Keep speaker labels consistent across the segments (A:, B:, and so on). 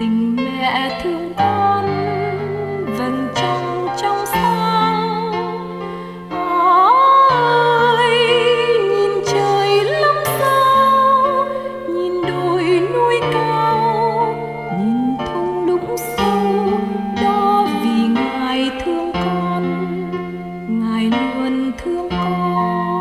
A: tình mẹ thương con vầng trăng trong sáng. Ôi nhìn trời lắm sao, nhìn đồi núi cao, nhìn thung lũng sâu, đó vì Ngài thương con, Ngài luôn thương con.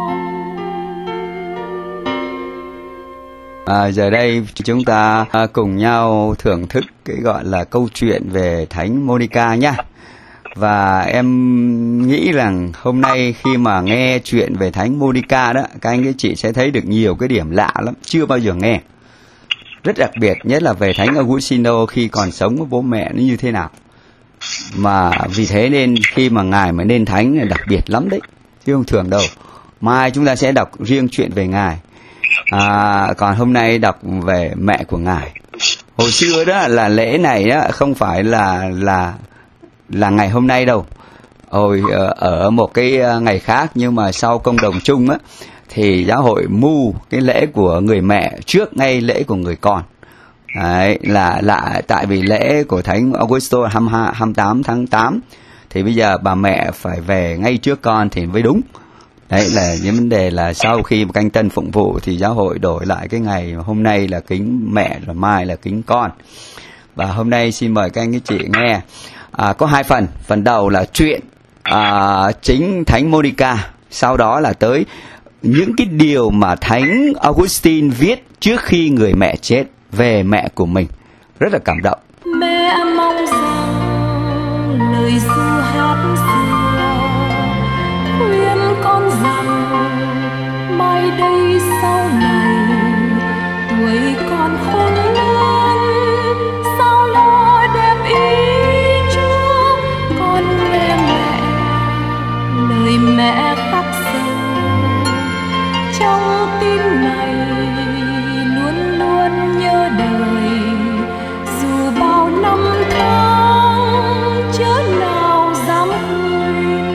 B: Giờ đây chúng ta cùng nhau thưởng thức cái gọi là câu chuyện về Thánh Monica nhá. Và em nghĩ rằng hôm nay khi mà nghe chuyện về Thánh Monica đó, các anh các chị sẽ thấy được nhiều cái điểm lạ lắm, chưa bao giờ nghe. Rất đặc biệt, nhất là về Thánh Agustino khi còn sống với bố mẹ nó như thế nào. Mà vì thế nên khi mà Ngài mà nên Thánh là đặc biệt lắm đấy, chứ không thường đâu. Mai chúng ta sẽ đọc riêng chuyện về Ngài. Còn hôm nay đọc về mẹ của Ngài. Hồi xưa đó là lễ này á, không phải là ngày hôm nay đâu. Hồi ở một cái ngày khác, nhưng mà sau công đồng chung á thì giáo hội mưu cái lễ của người mẹ trước ngay lễ của người con. Đấy, là tại vì lễ của Thánh Augusto 28 tháng 8 thì bây giờ bà mẹ phải về ngay trước con thì mới đúng. Đấy là những vấn đề là sau khi canh tân phụng vụ thì giáo hội đổi lại cái ngày hôm nay là kính mẹ, rồi mai là kính con. Và hôm nay xin mời các anh các chị nghe. Có hai phần. Phần đầu là chuyện chính Thánh Monica. Sau đó là tới những cái điều mà Thánh Augustine viết trước khi người mẹ chết về mẹ của mình. Rất là cảm động.
A: Mẹ mong rằng lời ru hát xưa khuyên con rằng mai đây sau này tuổi con khôn lớn, sao lo đem ý Chúa. Con nghe mẹ, lời mẹ khắc sâu trong tim này, luôn luôn nhớ đời dù bao năm tháng chớ nào dám quên.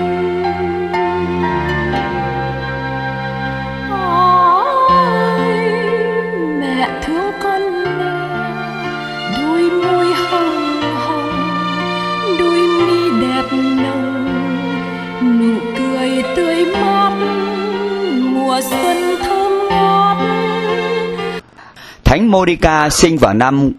A: Ôi mẹ thương con nè, đôi môi hồng hồng, đôi mi đẹp nồng, nụ cười tươi mát, mùa xuân thơm ngát.
B: Thánh Monica sinh vào năm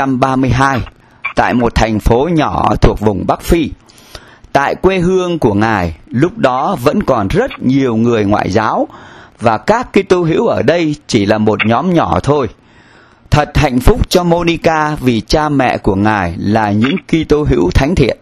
B: 332 tại một thành phố nhỏ thuộc vùng Bắc Phi. Tại quê hương của Ngài, lúc đó vẫn còn rất nhiều người ngoại giáo và các Kitô hữu ở đây chỉ là một nhóm nhỏ thôi. Thật hạnh phúc cho Monica vì cha mẹ của Ngài là những Kitô hữu thánh thiện.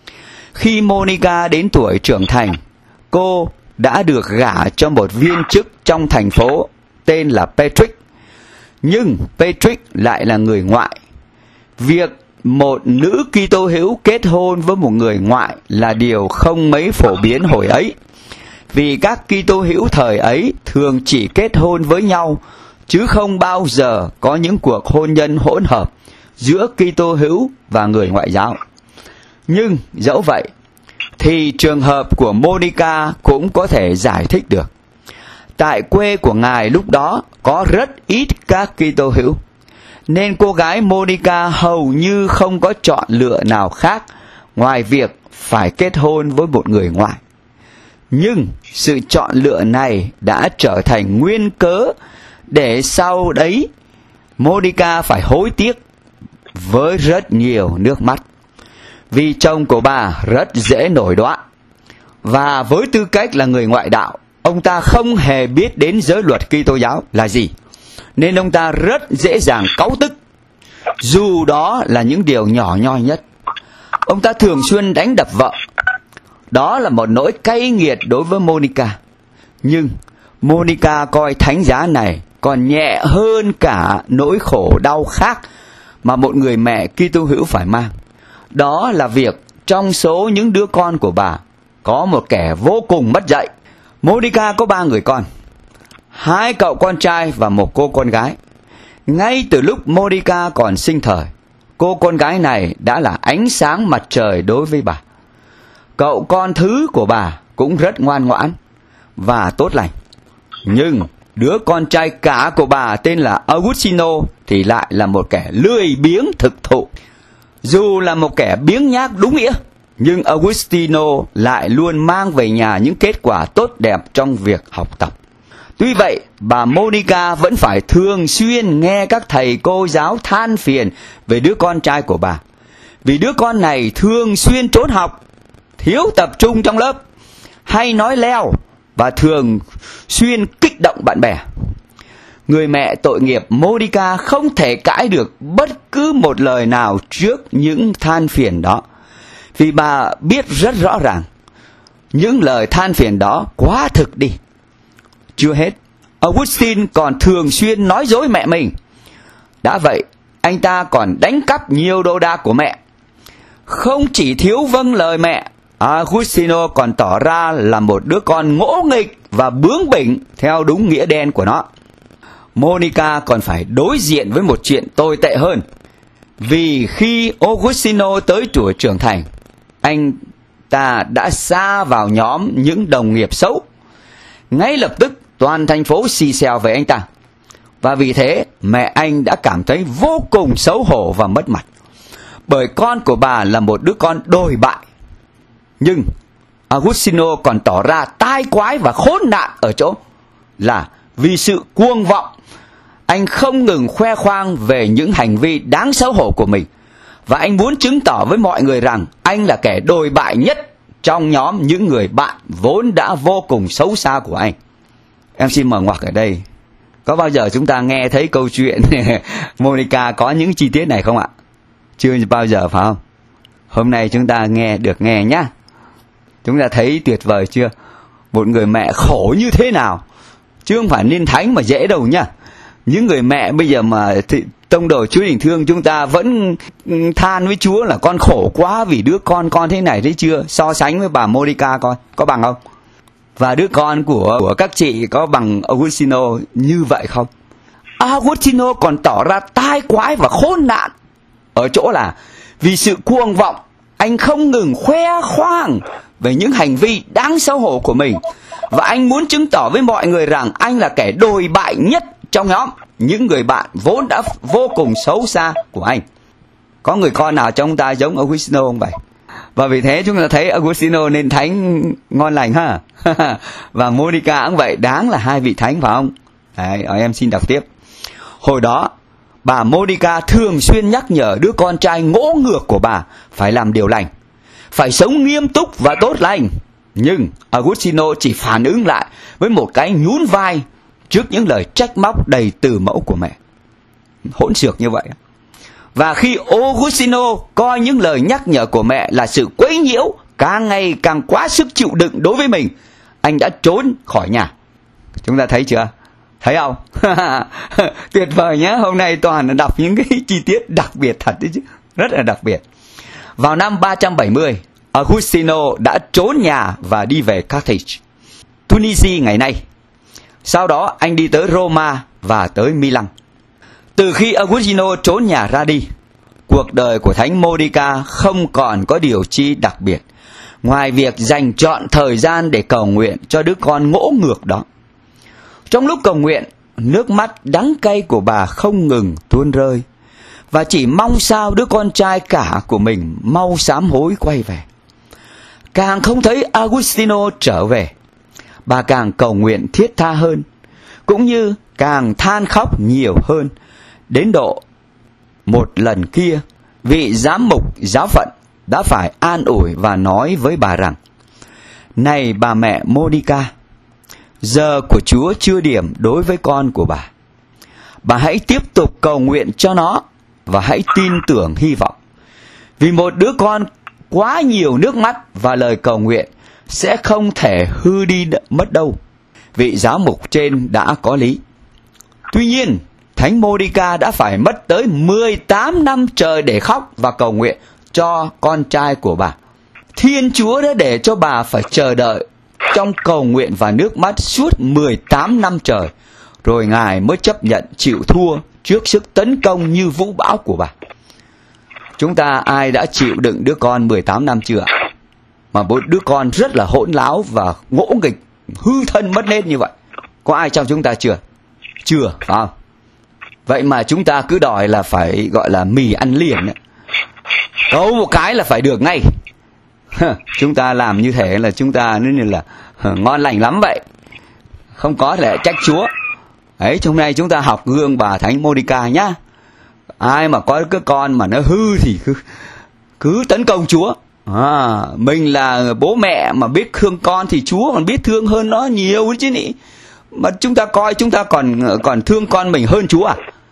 B: Khi Monica đến tuổi trưởng thành, cô đã được gả cho một viên chức trong thành phố tên là Patrick. Nhưng Patrick lại là người ngoại. Việc một nữ Kitô hữu kết hôn với một người ngoại là điều không mấy phổ biến hồi ấy. Vì các Kitô hữu thời ấy thường chỉ kết hôn với nhau, chứ không bao giờ có những cuộc hôn nhân hỗn hợp giữa Kitô hữu và người ngoại giáo. Nhưng dẫu vậy, thì trường hợp của Monica cũng có thể giải thích được. Tại quê của Ngài lúc đó có rất ít các Kitô hữu, nên cô gái Monica hầu như không có chọn lựa nào khác ngoài việc phải kết hôn với một người ngoại. Nhưng sự chọn lựa này đã trở thành nguyên cớ để sau đấy Monica phải hối tiếc với rất nhiều nước mắt. Vì chồng của bà rất dễ nổi đoá, và với tư cách là người ngoại đạo, ông ta không hề biết đến giới luật Kitô giáo là gì, nên ông ta rất dễ dàng cáu tức, dù đó là những điều nhỏ nhoi nhất. Ông ta thường xuyên đánh đập vợ. Đó là một nỗi cay nghiệt đối với Monica. Nhưng Monica coi thánh giá này còn nhẹ hơn cả nỗi khổ đau khác mà một người mẹ Kitô hữu phải mang. Đó là việc trong số những đứa con của bà có một kẻ vô cùng mất dạy. Monica có 3 người con, 2 cậu con trai và một cô con gái. Ngay từ lúc Monica còn sinh thời, cô con gái này đã là ánh sáng mặt trời đối với bà. Cậu con thứ của bà cũng rất ngoan ngoãn và tốt lành. Nhưng đứa con trai cả của bà tên là Agustino thì lại là một kẻ lười biếng thực thụ. Dù là một kẻ biếng nhác đúng nghĩa, nhưng Agustino lại luôn mang về nhà những kết quả tốt đẹp trong việc học tập. Tuy vậy, bà Monica vẫn phải thường xuyên nghe các thầy cô giáo than phiền về đứa con trai của bà. Vì đứa con này thường xuyên trốn học, thiếu tập trung trong lớp, hay nói leo và thường xuyên kích động bạn bè. Người mẹ tội nghiệp Monica không thể cãi được bất cứ một lời nào trước những than phiền đó, vì bà biết rất rõ ràng những lời than phiền đó quá thực đi. Chưa hết, Augustine còn thường xuyên nói dối mẹ mình. Đã vậy, anh ta còn đánh cắp nhiều đồ đạc của mẹ. Không chỉ thiếu vâng lời mẹ, Agustino còn tỏ ra là một đứa con ngỗ nghịch và bướng bỉnh theo đúng nghĩa đen của nó. Monica còn phải đối diện với một chuyện tồi tệ hơn. Vì khi Agustino tới tuổi trưởng thành, anh ta đã sa vào nhóm những đồng nghiệp xấu. Ngay lập tức toàn thành phố xì xèo về anh ta. Và vì thế mẹ anh đã cảm thấy vô cùng xấu hổ và mất mặt, bởi con của bà là một đứa con đồi bại. Nhưng Agustino còn tỏ ra tai quái và khốn nạn ở chỗ là vì sự cuồng vọng, anh không ngừng khoe khoang về những hành vi đáng xấu hổ của mình. Và anh muốn chứng tỏ với mọi người rằng anh là kẻ đồi bại nhất trong nhóm những người bạn vốn đã vô cùng xấu xa của anh. Em xin mở ngoặc ở đây. Có bao giờ chúng ta nghe thấy câu chuyện Monica có những chi tiết này không ạ? Chưa bao giờ phải không? Hôm nay chúng ta được nghe nhá. Chúng ta thấy tuyệt vời chưa? Một người mẹ khổ như thế nào. Chứ không phải nên thánh mà dễ đâu nhá. Những người mẹ bây giờ mà tông đồ Chúa tình thương, chúng ta vẫn than với Chúa là con khổ quá vì đứa con thế này thế chưa. So sánh với bà Monica coi, có bằng không? Và đứa con của các chị có bằng Agustino như vậy không? Agustino còn tỏ ra tai quái và khốn nạn ở chỗ là vì sự cuồng vọng, anh không ngừng khoe khoang về những hành vi đáng xấu hổ của mình. Và anh muốn chứng tỏ với mọi người rằng anh là kẻ đồi bại nhất trong nhóm những người bạn vốn đã vô cùng xấu xa của anh. Có người con nào trong chúng ta giống Agustino không vậy? Và vì thế chúng ta thấy Agustino nên thánh ngon lành ha. Và Monica cũng vậy, đáng là hai vị thánh phải không? Đấy, em xin đọc tiếp. Hồi đó, bà Monica thường xuyên nhắc nhở đứa con trai ngỗ ngược của bà phải làm điều lành, phải sống nghiêm túc và tốt lành. Nhưng Agustino chỉ phản ứng lại với một cái nhún vai trước những lời trách móc đầy từ mẫu của mẹ. Hỗn xược như vậy. Và khi Agustino coi những lời nhắc nhở của mẹ là sự quấy nhiễu càng ngày càng quá sức chịu đựng đối với mình, anh đã trốn khỏi nhà. Chúng ta thấy chưa? Thấy không? Tuyệt vời nhé. Hôm nay toàn là đọc những cái chi tiết đặc biệt thật đấy chứ. Rất là đặc biệt. Vào năm 370, Agustino đã trốn nhà và đi về Carthage, Tunisia ngày nay. Sau đó anh đi tới Roma và tới Milan. Từ khi Agustino trốn nhà ra đi, cuộc đời của Thánh Monica không còn có điều chi đặc biệt ngoài việc dành trọn thời gian để cầu nguyện cho đứa con ngỗ ngược đó. Trong lúc cầu nguyện, nước mắt đắng cay của bà không ngừng tuôn rơi, và chỉ mong sao đứa con trai cả của mình mau sám hối quay về. Càng không thấy Agustino trở về, bà càng cầu nguyện thiết tha hơn, cũng như càng than khóc nhiều hơn, đến độ một lần kia vị giám mục giáo phận đã phải an ủi và nói với bà rằng: "Này bà mẹ Monica, giờ của Chúa chưa điểm đối với con của bà. Bà hãy tiếp tục cầu nguyện cho nó và hãy tin tưởng hy vọng. Vì một đứa con quá nhiều nước mắt và lời cầu nguyện sẽ không thể hư đi mất đâu." Vị giáo mục trên đã có lý. Tuy nhiên, Thánh Monica đã phải mất tới 18 năm trời để khóc và cầu nguyện cho con trai của bà. Thiên Chúa đã để cho bà phải chờ đợi trong cầu nguyện và nước mắt suốt 18 năm trời, rồi Ngài mới chấp nhận chịu thua trước sức tấn công như vũ bão của bà. Chúng ta ai đã chịu đựng đứa con 18 năm chưa ạ? Mà một đứa con rất là hỗn láo và ngỗ nghịch, hư thân mất nết như vậy. Có ai trong chúng ta chưa? Chưa, phải không? Vậy mà chúng ta cứ đòi là phải gọi là mì ăn liền ấy. Tấu một cái là phải được ngay. Chúng ta làm như thế là chúng ta nên là ngon lành lắm vậy, không có thể trách Chúa. Ấy, hôm nay chúng ta học gương bà Thánh Monica nhá. Ai mà có cái con mà nó hư thì cứ tấn công Chúa. Mình là bố mẹ mà biết thương con thì Chúa còn biết thương hơn nó nhiều chứ nhỉ. Mà chúng ta coi chúng ta còn thương con mình hơn Chúa à?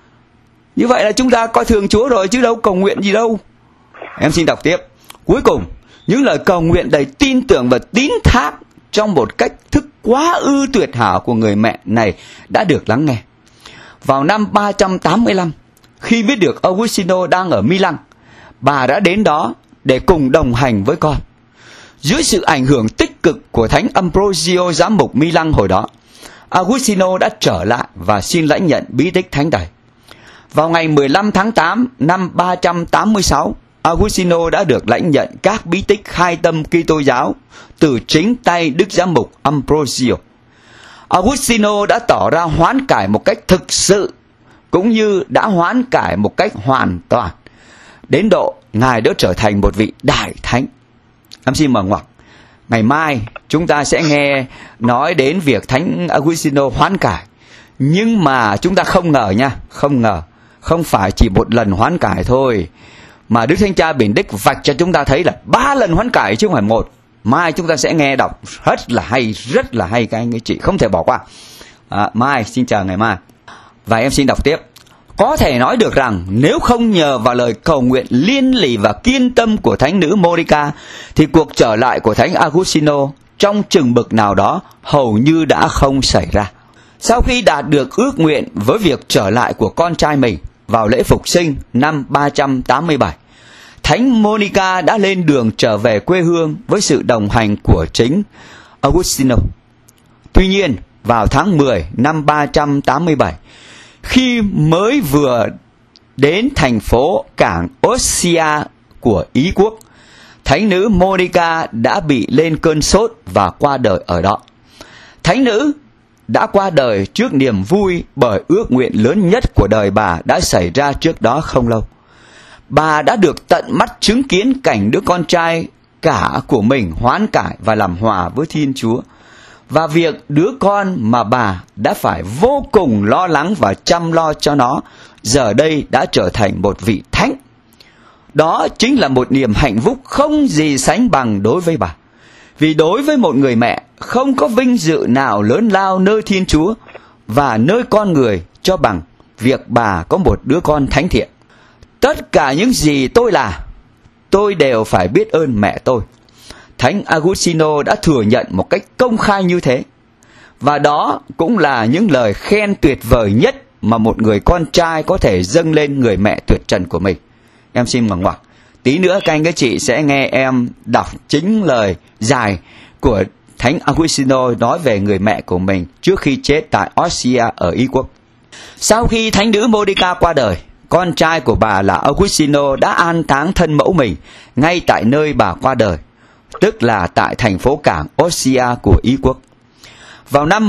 B: Như vậy là chúng ta coi thường Chúa rồi chứ đâu cầu nguyện gì đâu. Em xin đọc tiếp. Cuối cùng, những lời cầu nguyện đầy tin tưởng và tín thác trong một cách thức quá ư tuyệt hảo của người mẹ này đã được lắng nghe. Vào năm 385, khi biết được Agostino đang ở Milan, bà đã đến đó để cùng đồng hành với con. Dưới sự ảnh hưởng tích cực của Thánh Ambrosio giám mục Milan hồi đó, Agostino đã trở lại và xin lãnh nhận bí tích thánh đầy. Vào ngày 15 tháng 8 năm 386, Agostino đã được lãnh nhận các bí tích khai tâm Kitô giáo từ chính tay Đức Giám mục Ambrosio. Agostino đã tỏ ra hoán cải một cách thực sự, cũng như đã hoán cải một cách hoàn toàn, đến độ Ngài đã trở thành một vị đại thánh. Em xin mở ngoặc. Ngày mai chúng ta sẽ nghe nói đến việc Thánh Agostino hoán cải. Nhưng mà chúng ta không ngờ nha, không ngờ, không phải chỉ một lần hoán cải thôi, mà Đức Thánh Cha Benedict vạch cho chúng ta thấy là 3 lần hoán cải chứ không phải một. Mai chúng ta sẽ nghe đọc rất là hay các anh chị, không thể bỏ qua. Mai, xin chờ ngày mai. Và em xin đọc tiếp. Có thể nói được rằng nếu không nhờ vào lời cầu nguyện liên lỉ và kiên tâm của Thánh nữ Monica, thì cuộc trở lại của Thánh Agostino trong chừng mực nào đó hầu như đã không xảy ra. Sau khi đạt được ước nguyện với việc trở lại của con trai mình vào lễ phục sinh năm 387, Thánh Monica đã lên đường trở về quê hương với sự đồng hành của chính Agostino. Tuy nhiên, vào tháng 10 năm 387, khi mới vừa đến thành phố cảng Ostia của Ý quốc, Thánh nữ Monica đã bị lên cơn sốt và qua đời ở đó. Thánh nữ đã qua đời trước niềm vui bởi ước nguyện lớn nhất của đời bà đã xảy ra trước đó không lâu. Bà đã được tận mắt chứng kiến cảnh đứa con trai cả của mình hoán cải và làm hòa với Thiên Chúa, và việc đứa con mà bà đã phải vô cùng lo lắng và chăm lo cho nó giờ đây đã trở thành một vị thánh. Đó chính là một niềm hạnh phúc không gì sánh bằng đối với bà. Vì đối với một người mẹ, không có vinh dự nào lớn lao nơi Thiên Chúa và nơi con người cho bằng việc bà có một đứa con thánh thiện. Tất cả những gì tôi là, tôi đều phải biết ơn mẹ tôi. Thánh Agostino đã thừa nhận một cách công khai như thế. Và đó cũng là những lời khen tuyệt vời nhất mà một người con trai có thể dâng lên người mẹ tuyệt trần của mình. Em xin ngoặc ngoặc. Tí nữa các anh các chị sẽ nghe em đọc chính lời dài của Thánh Agostino nói về người mẹ của mình trước khi chết tại Ostia ở Ý quốc. Sau khi Thánh nữ Monica qua đời, con trai của bà là Agostino đã an táng thân mẫu mình ngay tại nơi bà qua đời, tức là tại thành phố cảng Ostia của Ý quốc. Vào năm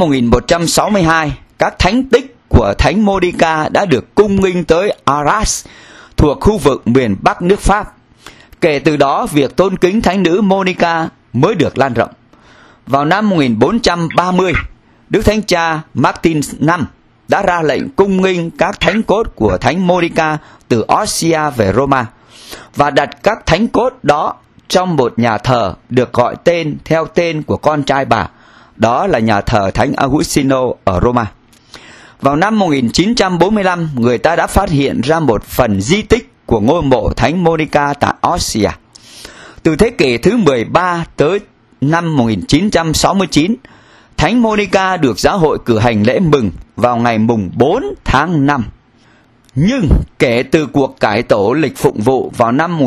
B: 1162, các thánh tích của Thánh Monica đã được cung nghinh tới Arras, thuộc khu vực miền Bắc nước Pháp. Kể từ đó, việc tôn kính Thánh nữ Monica mới được lan rộng. Vào năm 1430, Đức Thánh Cha Martin V đã ra lệnh cung nghinh các thánh cốt của Thánh Monica từ Ostia về Roma và đặt các thánh cốt đó trong một nhà thờ được gọi tên theo tên của con trai bà, đó là nhà thờ Thánh Agostino ở Roma. Vào năm 1945, người ta đã phát hiện ra một phần di tích của ngôi mộ Thánh Monica tại Ostia. Từ thế kỷ thứ 13 tới năm 1969, Thánh Monica được giáo hội cử hành lễ mừng vào ngày mùng 4 tháng 5. Nhưng kể từ cuộc cải tổ lịch phụng vụ vào năm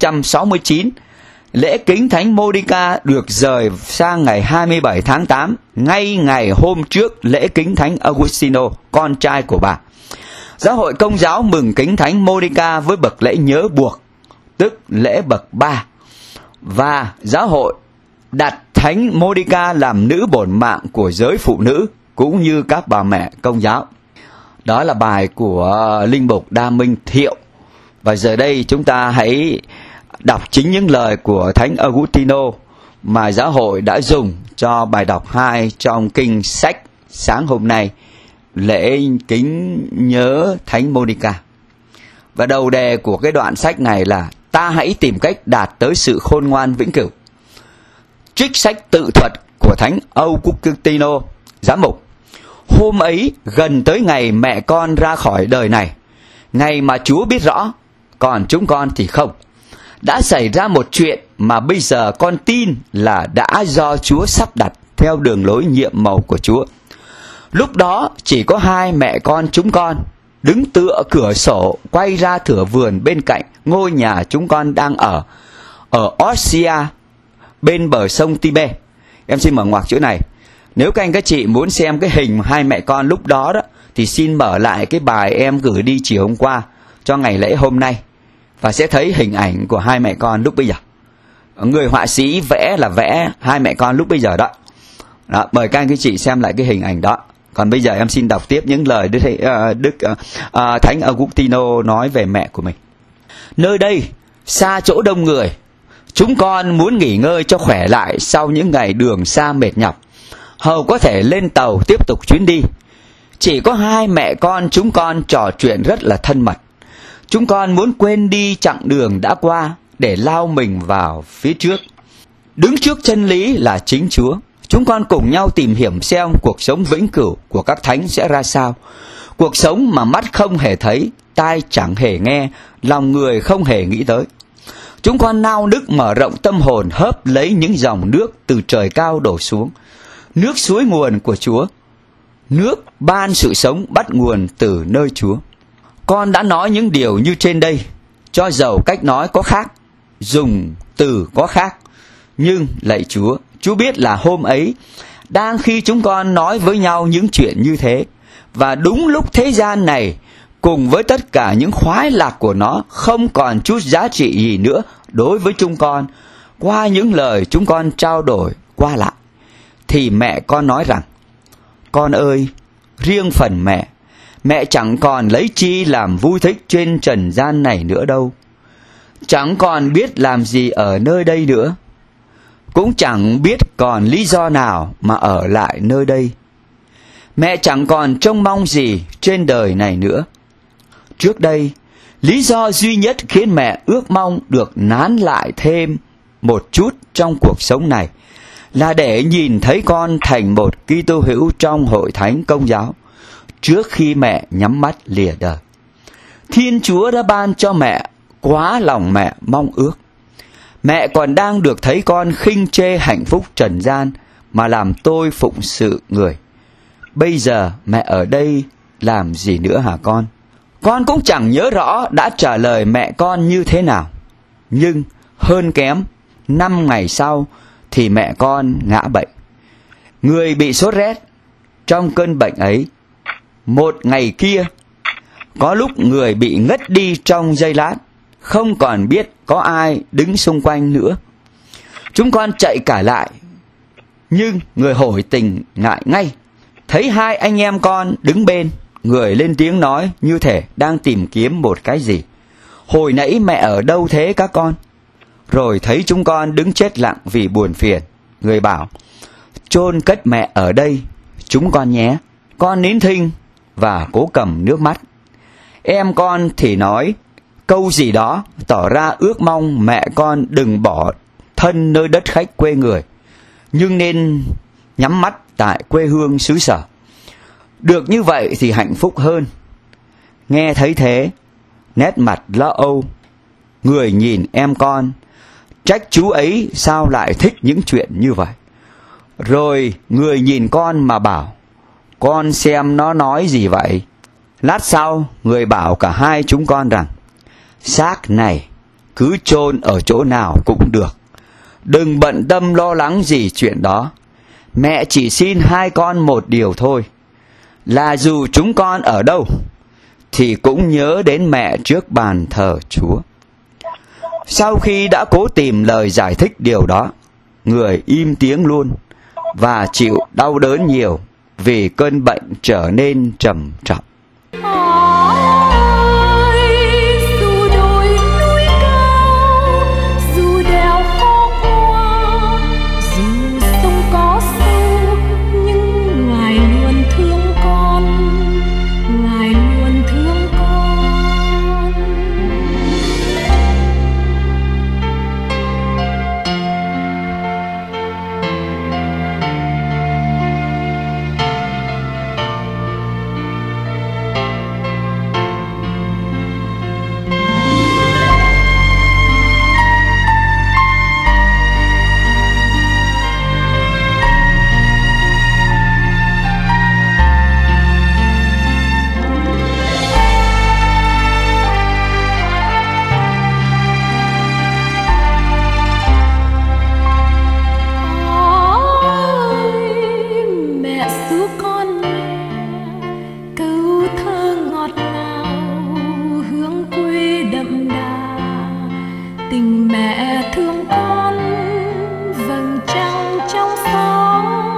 B: 1969, lễ kính Thánh Monica được dời sang ngày 27 tháng 8, ngay ngày hôm trước lễ kính Thánh Agostino, con trai của bà. Giáo hội Công giáo mừng kính Thánh Monica với bậc lễ nhớ buộc, tức lễ bậc 3. Và giáo hội đặt Thánh Monica làm nữ bổn mạng của giới phụ nữ, cũng như các bà mẹ Công giáo. Đó là bài của Linh mục Đa Minh Thiệu. Và giờ đây chúng ta hãy đọc chính những lời của Thánh Augustino mà giáo hội đã dùng cho bài đọc 2 trong kinh sách sáng hôm nay, lễ kính nhớ Thánh Monica. Và đầu đề của cái đoạn sách này là ta hãy tìm cách đạt tới sự khôn ngoan vĩnh cửu. Trích sách tự thuật của Thánh Augustino, giám mục. Hôm ấy gần tới ngày mẹ con ra khỏi đời này, ngày mà Chúa biết rõ, còn chúng con thì không. Đã xảy ra một chuyện mà bây giờ con tin là đã do Chúa sắp đặt theo đường lối nhiệm màu của Chúa. Lúc đó chỉ có hai mẹ con chúng con đứng tựa cửa sổ quay ra thửa vườn bên cạnh ngôi nhà chúng con đang ở Ostia, bên bờ sông Tibe. Em xin mở ngoặc chỗ này. Nếu các anh các chị muốn xem cái hình hai mẹ con lúc đó đó, thì xin mở lại cái bài em gửi đi chiều hôm qua cho ngày lễ hôm nay, và sẽ thấy hình ảnh của hai mẹ con lúc bây giờ. Người họa sĩ vẽ là vẽ hai mẹ con lúc bây giờ đó. Đó, mời các anh các chị xem lại cái hình ảnh đó. Còn bây giờ em xin đọc tiếp những lời Thánh Augustino nói về mẹ của mình. Nơi đây, xa chỗ đông người, chúng con muốn nghỉ ngơi cho khỏe lại sau những ngày đường xa mệt nhọc, hầu có thể lên tàu tiếp tục chuyến đi. Chỉ có hai mẹ con chúng con trò chuyện rất là thân mật. Chúng con muốn quên đi chặng đường đã qua để lao mình vào phía trước. Đứng trước chân lý là chính Chúa, chúng con cùng nhau tìm hiểu xem cuộc sống vĩnh cửu của các thánh sẽ ra sao. Cuộc sống mà mắt không hề thấy, tai chẳng hề nghe, lòng người không hề nghĩ tới. Chúng con nao nức mở rộng tâm hồn, hớp lấy những dòng nước từ trời cao đổ xuống. Nước suối nguồn của Chúa, nước ban sự sống bắt nguồn từ nơi Chúa. Con đã nói những điều như trên đây, cho dầu cách nói có khác, dùng từ có khác. Nhưng lạy Chúa, Chúa biết là hôm ấy, đang khi chúng con nói với nhau những chuyện như thế, và đúng lúc thế gian này, cùng với tất cả những khoái lạc của nó, không còn chút giá trị gì nữa đối với chúng con, qua những lời chúng con trao đổi qua lại, thì mẹ con nói rằng, con ơi, riêng phần mẹ chẳng còn lấy chi làm vui thích trên trần gian này nữa đâu. Chẳng còn biết làm gì ở nơi đây nữa, cũng chẳng biết còn lý do nào mà ở lại nơi đây. Mẹ chẳng còn trông mong gì trên đời này nữa. Trước đây, lý do duy nhất khiến mẹ ước mong được nán lại thêm một chút trong cuộc sống này là để nhìn thấy con thành một Kitô hữu trong hội thánh Công giáo trước khi mẹ nhắm mắt lìa đời. Thiên Chúa đã ban cho mẹ quá lòng mẹ mong ước. Mẹ còn đang được thấy con khinh chê hạnh phúc trần gian mà làm tôi phụng sự người. Bây giờ mẹ ở đây làm gì nữa hả con? Con cũng chẳng nhớ rõ đã trả lời mẹ con như thế nào. Nhưng hơn kém 5 ngày sau thì mẹ con ngã bệnh. Người bị sốt rét. Trong cơn bệnh ấy, một ngày kia, có lúc người bị ngất đi trong giây lát, không còn biết có ai đứng xung quanh nữa. Chúng con chạy cả lại, nhưng người hồi tỉnh ngại ngay. Thấy hai anh em con đứng bên, người lên tiếng nói như thể đang tìm kiếm một cái gì. Hồi nãy mẹ ở đâu thế các con? Rồi thấy chúng con đứng chết lặng vì buồn phiền, người bảo, chôn cất mẹ ở đây chúng con nhé. Con nín thinh và cố cầm nước mắt. Em con thì nói câu gì đó tỏ ra ước mong mẹ con đừng bỏ thân nơi đất khách quê người, nhưng nên nhắm mắt tại quê hương xứ sở. Được như vậy thì hạnh phúc hơn. Nghe thấy thế, nét mặt lo âu, người nhìn em con, trách chú ấy sao lại thích những chuyện như vậy. Rồi người nhìn con mà bảo, con xem nó nói gì vậy. Lát sau, người bảo cả hai chúng con rằng, xác này cứ chôn ở chỗ nào cũng được, đừng bận tâm lo lắng gì chuyện đó. Mẹ chỉ xin hai con một điều thôi, là dù chúng con ở đâu thì cũng nhớ đến mẹ trước bàn thờ Chúa. Sau khi đã cố tìm lời giải thích điều đó, người im tiếng luôn và chịu đau đớn nhiều vì cơn bệnh trở nên trầm trọng.
A: Dù đồi núi cao tình mẹ thương con, vầng trăng trong sáng.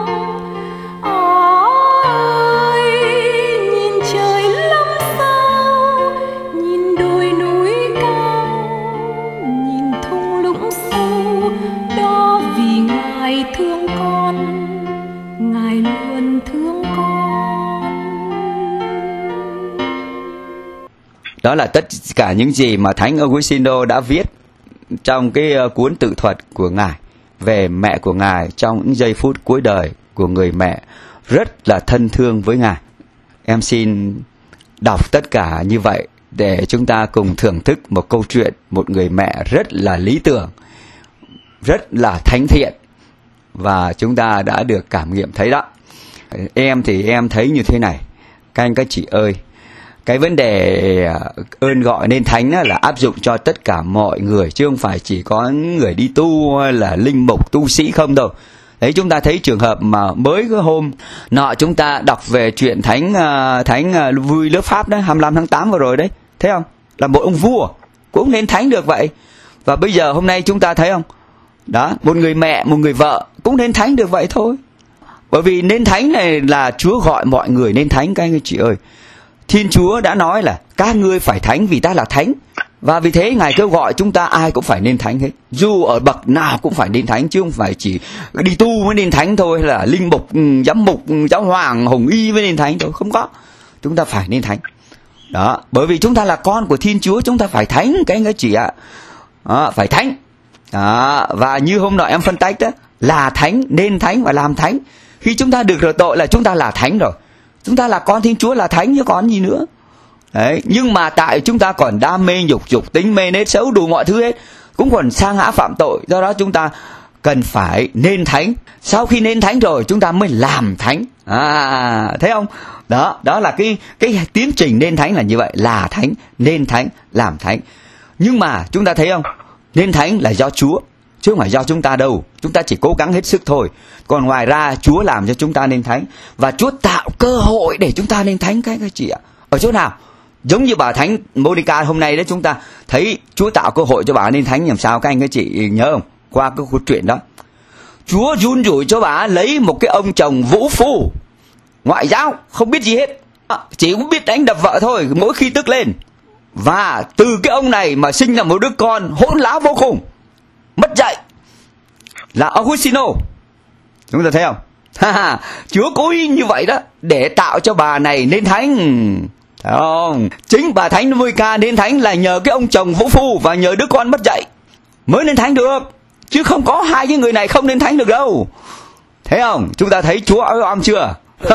A: Ôi nhìn trời lắm sao, nhìn đồi núi cao, nhìn thung lũng sâu, đó vì Ngài thương con, Ngài luôn thương con.
B: Đó là tất cả những gì mà Thánh Augustino đã viết trong cái cuốn tự thuật của Ngài về mẹ của Ngài trong những giây phút cuối đời của người mẹ rất là thân thương với Ngài. Em xin đọc tất cả như vậy để chúng ta cùng thưởng thức một câu chuyện một người mẹ rất là lý tưởng, rất là thánh thiện, và chúng ta đã được cảm nghiệm thấy đó. Em thì em thấy như thế này, các anh các chị ơi, cái vấn đề ơn gọi nên thánh là áp dụng cho tất cả mọi người, chứ không phải chỉ có người đi tu hay là linh mục tu sĩ không đâu. Đấy, chúng ta thấy trường hợp mà mới cái hôm nọ chúng ta đọc về chuyện thánh Vui lớp Pháp đấy, 25 tháng 8 vừa rồi đấy, thấy không? Là một ông vua cũng nên thánh được vậy. Và bây giờ hôm nay chúng ta thấy không? Đó, một người mẹ, một người vợ cũng nên thánh được vậy thôi. Bởi vì nên thánh này là Chúa gọi mọi người nên thánh, các anh chị ơi. Thiên Chúa đã nói là các ngươi phải thánh vì ta là thánh. Và vì thế Ngài kêu gọi chúng ta ai cũng phải nên thánh hết. Dù ở bậc nào cũng phải nên thánh, chứ không phải chỉ đi tu mới nên thánh thôi, hay là linh mục, giám mục, giáo hoàng, hồng y mới nên thánh thôi. Không có. Chúng ta phải nên thánh. Đó, bởi vì chúng ta là con của Thiên Chúa, chúng ta phải thánh các anh chị ạ. Đó, phải thánh. Đó, và như hôm nọ em phân tách đó, là thánh, nên thánh và làm thánh. Khi chúng ta được rửa tội là chúng ta là thánh rồi. Chúng ta là con Thiên Chúa, là thánh chứ còn gì nữa. Đấy, nhưng mà tại chúng ta còn đam mê dục tính, mê nết xấu, đủ mọi thứ hết, cũng còn sa ngã phạm tội. Do đó chúng ta cần phải nên thánh. Sau khi nên thánh rồi chúng ta mới làm thánh. Thấy không? Đó là cái tiến trình nên thánh là như vậy, là thánh, nên thánh, làm thánh. Nhưng mà chúng ta thấy không? Nên thánh là do Chúa, chứ không phải do chúng ta đâu. Chúng ta chỉ cố gắng hết sức thôi. Còn ngoài ra Chúa làm cho chúng ta nên thánh, và Chúa tạo cơ hội để chúng ta nên thánh các anh chị ạ. Ở chỗ nào? Giống như bà Thánh Monica hôm nay đó, chúng ta thấy Chúa tạo cơ hội cho bà nên thánh làm sao, các anh các chị nhớ không? Qua cái câu chuyện đó, Chúa run rủi cho bà lấy một cái ông chồng vũ phu ngoại giáo, không biết gì hết, chỉ cũng biết đánh đập vợ thôi mỗi khi tức lên. Và từ cái ông này mà sinh ra một đứa con hỗn láo vô cùng, mất dạy, là Augustino. Chúng ta thấy không? Chúa cố ý như vậy đó để tạo cho bà này nên thánh. Thấy không? Chính bà Thánh Monica nên thánh là nhờ cái ông chồng vũ phu và nhờ đứa con mất dạy mới nên thánh được, chứ không có hai cái người này không nên thánh được đâu. Thấy không? Chúng ta thấy Chúa oăm chưa?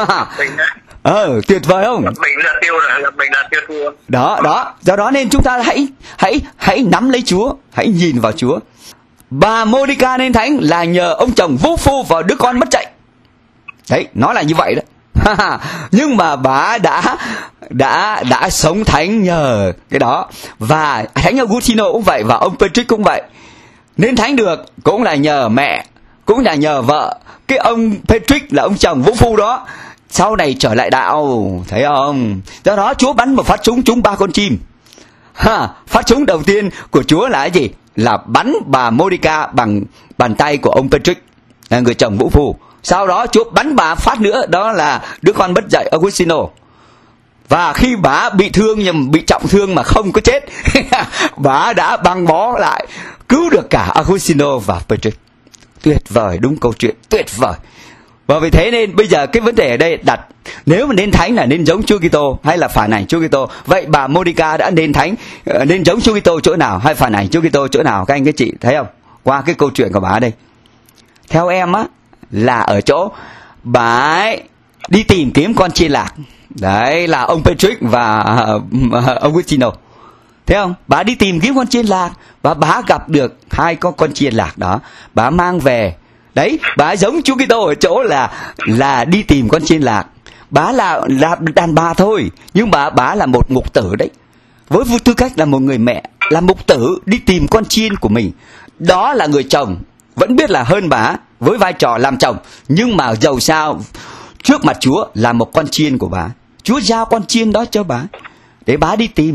B: Tuyệt vời không?
C: Mình là tiêu thua.
B: Đó, do đó nên chúng ta hãy nắm lấy Chúa, hãy nhìn vào Chúa. Bà Monica nên thánh là nhờ ông chồng vũ phu và đứa con mất dạy. Đấy, nó là như vậy đó. Nhưng mà bà đã sống thánh nhờ cái đó. Và Thánh Augustino cũng vậy, và ông Patrick cũng vậy. Nên thánh được cũng là nhờ mẹ, cũng là nhờ vợ. Cái ông Patrick là ông chồng vũ phu đó sau này trở lại đạo, thấy không? Do đó Chúa bắn một phát súng trúng 3 con chim. Phát súng đầu tiên của Chúa là cái gì? Là bắn bà Monica bằng bàn tay của ông Patrick, là người chồng vũ phu. Sau đó Chúa bắn bà phát nữa, đó là đứa con mất dạy Augustino. Và khi bà bị thương, nhưng bị trọng thương mà không có chết, bà đã băng bó lại, cứu được cả Augustino và Patrick. Tuyệt vời, đúng câu chuyện tuyệt vời. Và vì thế nên bây giờ cái vấn đề ở đây đặt, nếu mà nên thánh là nên giống Chúa Kitô hay là phản ảnh Chúa Kitô? Vậy bà Monica đã nên thánh, nên giống Chúa Kitô chỗ nào hay phản ảnh Chúa Kitô chỗ nào, các anh các chị thấy không? Qua cái câu chuyện của bà ở đây, theo em á, là ở chỗ bà ấy đi tìm kiếm con chiên lạc. Đấy là ông Patrick và Augustino. Thấy không? Bà đi tìm kiếm con chiên lạc và bà gặp được hai con chiên lạc đó, bà mang về. Đấy, bà giống Chúa Kitô ở chỗ là đi tìm con chiên lạc. Bà là đàn bà thôi, nhưng bà là một mục tử đấy. Với tư cách là một người mẹ, là mục tử đi tìm con chiên của mình. Đó là người chồng vẫn biết là hơn bà với vai trò làm chồng, nhưng mà dầu sao trước mặt Chúa là một con chiên của bà. Chúa giao con chiên đó cho bà để bà đi tìm.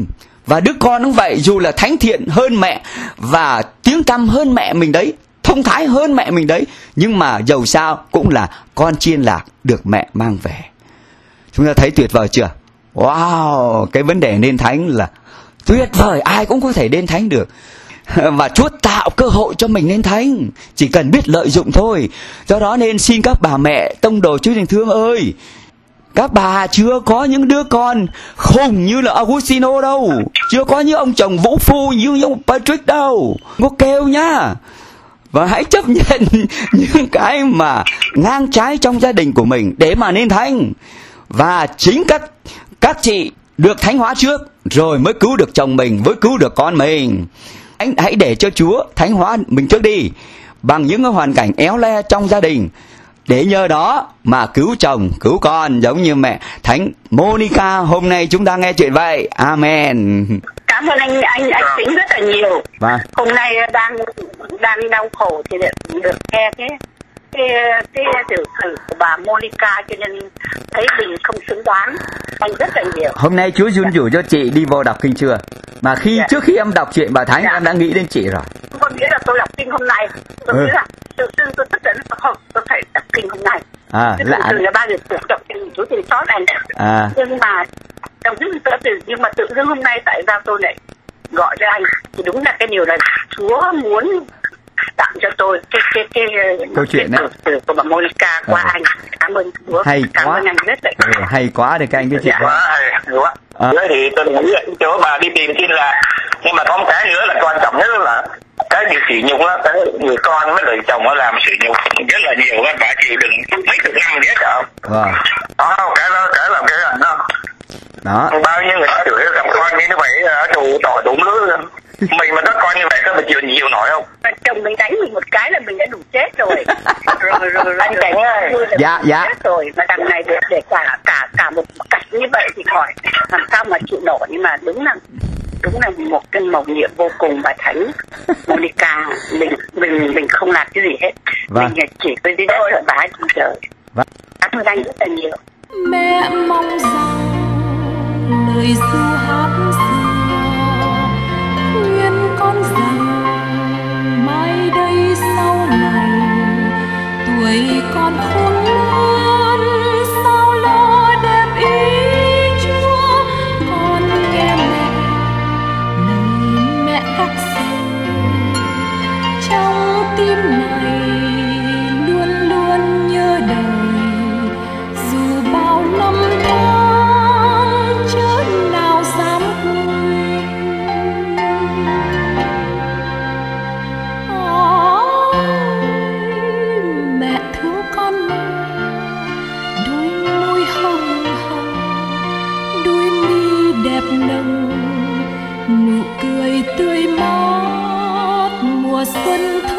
B: Và đứa con cũng vậy, dù là thánh thiện hơn mẹ và tiếng tăm hơn mẹ mình đấy, thông thái hơn mẹ mình đấy, nhưng mà dầu sao cũng là con chiên lạc được mẹ mang về. Chúng ta thấy tuyệt vời chưa? Wow, cái vấn đề nên thánh là tuyệt vời, ai cũng có thể nên thánh được. Và Chúa tạo cơ hội cho mình nên thánh, chỉ cần biết lợi dụng thôi. Do đó nên xin các bà mẹ tông đồ Chúa tình thương ơi, các bà chưa có những đứa con khùng như là Augustino đâu, chưa có những ông chồng vũ phu như ông Patrick đâu, có kêu nhá. Và hãy chấp nhận những cái mà ngang trái trong gia đình của mình để mà nên thánh. Và chính các chị được thánh hóa trước, rồi mới cứu được chồng mình, mới cứu được con mình. Anh hãy để cho Chúa thánh hóa mình trước đi, bằng những cái hoàn cảnh éo le trong gia đình, để nhờ đó mà cứu chồng, cứu con, giống như mẹ Thánh Monica hôm nay chúng ta nghe chuyện vậy. Amen.
D: Cảm ơn anh Tĩnh rất là nhiều.
B: Vâng.
D: Hôm nay đang đau khổ thì được nghe cái tiểu sử của bà Monica, cho nên thấy mình không xứng đáng anh rất là nhiều.
B: Hôm nay Chúa duyên dụ cho chị đi vô đọc kinh chưa? Mà trước khi em đọc chuyện bà Thánh, em đã nghĩ đến chị rồi.
D: Có nghĩa là tôi đọc kinh hôm nay, tôi nghĩ là tự dưng tôi tất tận tôi phải đọc kinh hôm nay. Từ là 3 giờ đọc kinh Chúa Tình Xót này. Nhưng mà tự dưng hôm nay tại sao tôi lại gọi cho anh, thì đúng là cái điều là Chúa muốn tặng cho tôi cái
B: câu chuyện đấy
D: của bà Monica qua anh. Cảm ơn Chúa. Cảm ơn anh rất là
B: hay quá được các anh, cái chuyện
C: quá hay quá. Thì tôi nghĩ là chỗ bà đi tìm tin là, nhưng mà có một cái nữa là quan trọng nhất là cái việc sỉ nhục á, cái người con với người chồng nó làm sỉ nhục rất là nhiều, các bà chịu đựng mấy chục năm hết hả? Cái làm cái là đó. Bao nhiêu người ta chửi làm con như vậy, đủ tỏi đủ nước. Mình mà có con như vậy có mình chịu nổi không?
D: Chồng mình đánh mình một cái là mình đã đủ chết rồi. rồi anh đánh
B: dạ
D: chết rồi, mà đằng này để cả một cặp như vậy thì khỏi làm sao mà chịu nổi. Nhưng mà đúng là một cái mầu nhiệm vô cùng bà Thánh Monica. Mình không làm cái gì hết. Mình chỉ có đi thôi là bà ấy không trời. Cảm ơn anh rất là nhiều.
A: Mẹ mong rằng lời ru hát xưa khuyên con rằng mai đây sau này tuổi con khôn lớn, sao lo đẹp ý Chúa. Con nghe mẹ lời mẹ khắc sâu trong tim này, luôn luôn nhớ đời dù bao năm tháng chớ nào dám quên. Mẹ thương con mà, đôi môi hồng hồng, đôi mi đẹp nồng, nụ cười tươi mát mùa xuân.